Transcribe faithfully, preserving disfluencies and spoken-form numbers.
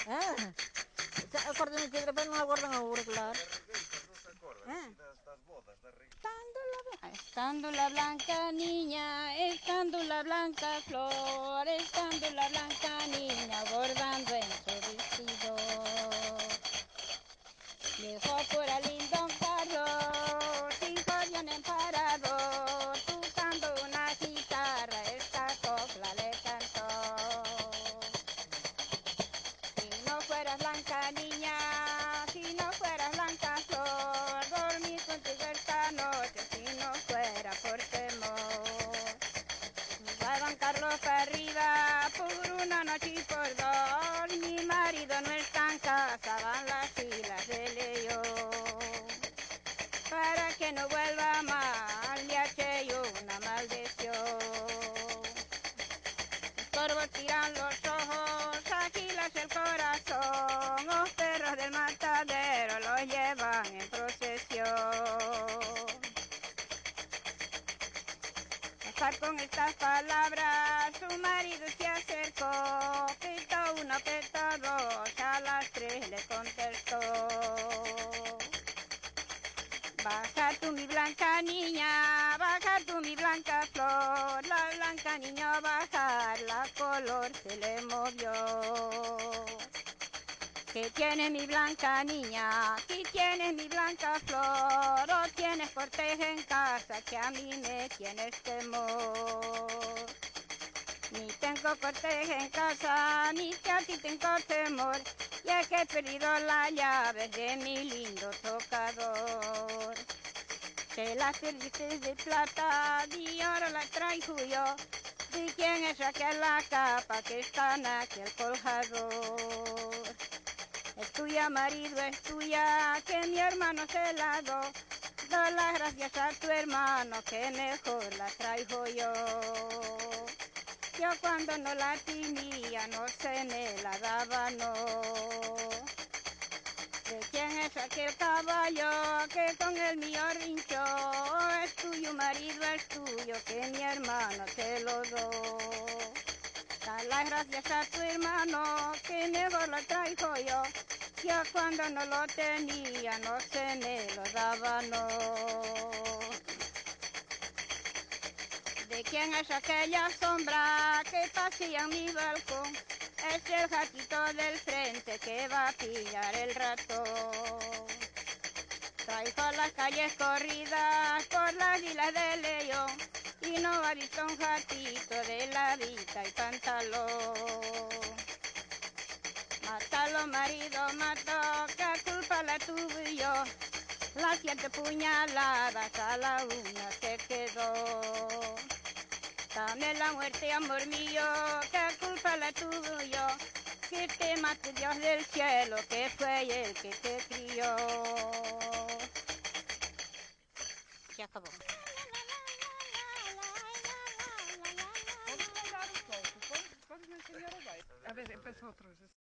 Ah, sa- acordan que pero no acordan auricular. ¿No se acuerdan? Ah. Sí, de estas bodas de reggae. Estando la, blan- estando la blanca niña, estando la blanca flor, estando la blanca niña bordando en su vestido. Dejó por el lindo carro, sin corrión en parador, tocando una guitarra, esta copla le cantó. Si no fueras blanca niña, si no fueras blanca flor, dormí contigo esta noche, si no fuera por temor. Va a bancarlo para arriba por una noche y por dos, mi marido no está en casa, van las filas de León. Para que no vuelva mal, le eché yo una maldición. Los corvos tiran los ojos, águilas el corazón, los perros del matadero los llevan en procesión. Bajar con estas palabras, su marido se acercó, pitó uno, pitó dos, a las tres le contestó. Baja tú mi blanca niña, baja tú mi blanca flor, la blanca niña bajar, la color se le movió. ¿Qué tiene mi blanca niña? ¿Qué tiene mi blanca flor? ¿O tienes cortejo en casa que a mí me tienes temor? Ni tengo cortejo en casa, ni que a ti tengo temor, y es que he perdido la llave de mi lindo tocador. Te las perdiste de plata y ahora la traigo yo. ¿De quién es aquella capa que está en aquel colgador? Es tuya, marido, es tuya, que mi hermano se la do. Do las gracias a tu hermano, que mejor la traigo yo. Yo cuando no la tenía, no se me la daba, no. ¿De quién es aquel caballo que con el mío rinchó? Es tuyo, marido, es tuyo, que mi hermano te lo do. Da las gracias a tu hermano, que mejor lo traigo yo. Yo cuando no lo tenía, no se me lo daba, no. ¿De quién es aquella sombra que pasea en mi balcón? Es el gatito del frente que va a pillar el ratón. Traigo las calles corridas por las vilas de León y no ha visto un gatito de la vida y pantalón. Mátalo, marido, mató, que culpa la tuve yo. Las siete puñaladas a la una se quedó. Dame la muerte, amor mío, que culpa la tuve yo. Que te mate Dios del cielo, que fue el que te crió. Se acabó. Podes cantar um pouco? Podes, podes me ensinar a ver? A ver, empezó outra vez.